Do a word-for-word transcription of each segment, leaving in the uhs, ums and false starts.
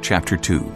Chapter two.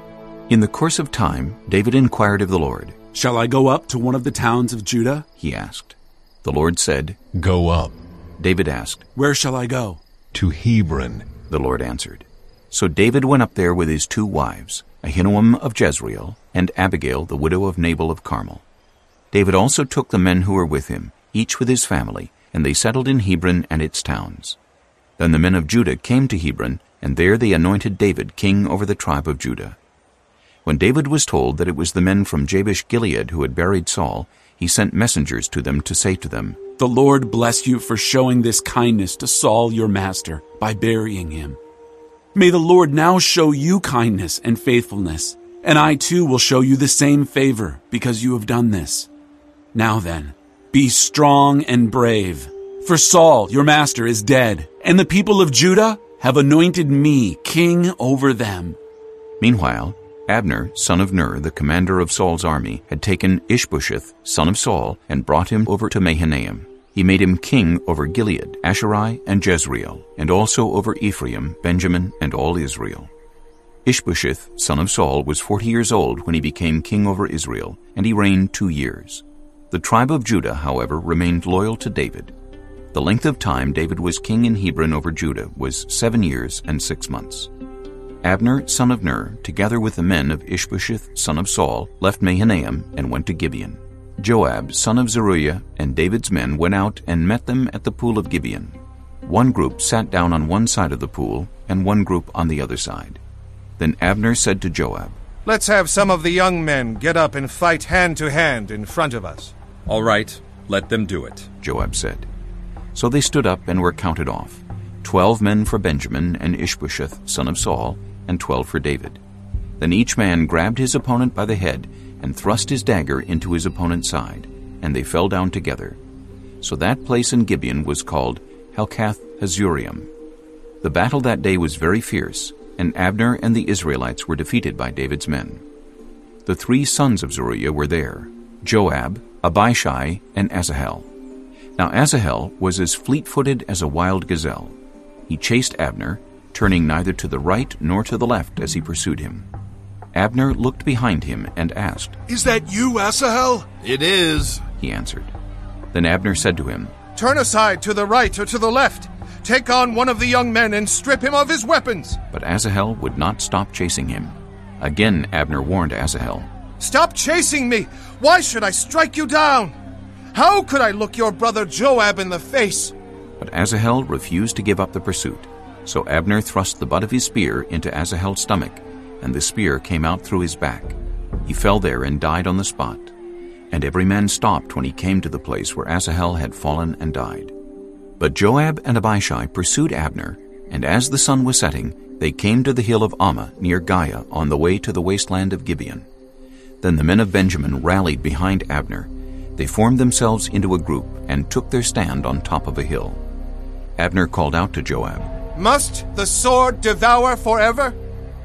In the course of time, David inquired of the Lord. "Shall I go up to one of the towns of Judah?" he asked. The Lord said, "Go up." David asked, "Where shall I go?" "To Hebron." The Lord answered. So David went up there with his two wives, Ahinoam of Jezreel, and Abigail, the widow of Nabal of Carmel. David also took the men who were with him, each with his family, and they settled in Hebron and its towns. Then the men of Judah came to Hebron, and there they anointed David king over the tribe of Judah. When David was told that it was the men from Jabesh-Gilead who had buried Saul, he sent messengers to them to say to them, "The Lord bless you for showing this kindness to Saul your master by burying him. May the Lord now show you kindness and faithfulness, and I too will show you the same favor because you have done this. Now then, be strong and brave, for Saul your master is dead, and the people of Judah have anointed me king over them." Meanwhile, Abner, son of Ner, the commander of Saul's army, had taken Ishbosheth, son of Saul, and brought him over to Mahanaim. He made him king over Gilead, Asherai, and Jezreel, and also over Ephraim, Benjamin, and all Israel. Ishbosheth, son of Saul, was forty years old when he became king over Israel, and he reigned two years. The tribe of Judah, however, remained loyal to David. The length of time David was king in Hebron over Judah was seven years and six months. Abner, son of Ner, together with the men of Ishbosheth, son of Saul, left Mahanaim and went to Gibeon. Joab, son of Zeruiah, and David's men went out and met them at the pool of Gibeon. One group sat down on one side of the pool, and one group on the other side. Then Abner said to Joab, "Let's have some of the young men get up and fight hand to hand in front of us." "All right, let them do it," Joab said. So they stood up and were counted off, twelve men for Benjamin and Ishbosheth, son of Saul, and twelve for David. Then each man grabbed his opponent by the head and thrust his dagger into his opponent's side, and they fell down together. So that place in Gibeon was called Helkath Hazuriim. The battle that day was very fierce, and Abner and the Israelites were defeated by David's men. The three sons of Zeruiah were there, Joab, Abishai, and Asahel. Now Asahel was as fleet-footed as a wild gazelle. He chased Abner, turning neither to the right nor to the left as he pursued him. Abner looked behind him and asked, "Is that you, Asahel?" "It is," he answered. Then Abner said to him, "Turn aside to the right or to the left. Take on one of the young men and strip him of his weapons." But Asahel would not stop chasing him. Again Abner warned Asahel, "Stop chasing me! Why should I strike you down? How could I look your brother Joab in the face?" But Asahel refused to give up the pursuit. So Abner thrust the butt of his spear into Asahel's stomach, and the spear came out through his back. He fell there and died on the spot. And every man stopped when he came to the place where Asahel had fallen and died. But Joab and Abishai pursued Abner, and as the sun was setting, they came to the hill of Ammah near Giah on the way to the wasteland of Gibeon. Then the men of Benjamin rallied behind Abner. They formed themselves into a group and took their stand on top of a hill. Abner called out to Joab, "Must the sword devour forever?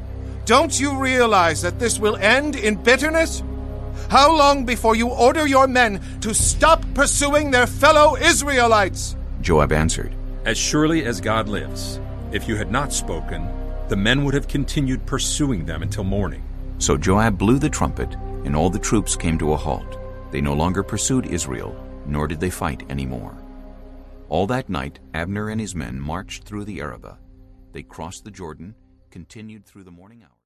Don't you realize that this will end in bitterness? How long before you order your men to stop pursuing their fellow Israelites?" Joab answered, "As surely as God lives, if you had not spoken, the men would have continued pursuing them until morning." So Joab blew the trumpet, and all the troops came to a halt. They no longer pursued Israel, nor did they fight any more. All that night Abner and his men marched through the Arabah. They crossed the Jordan, continued through the morning hours.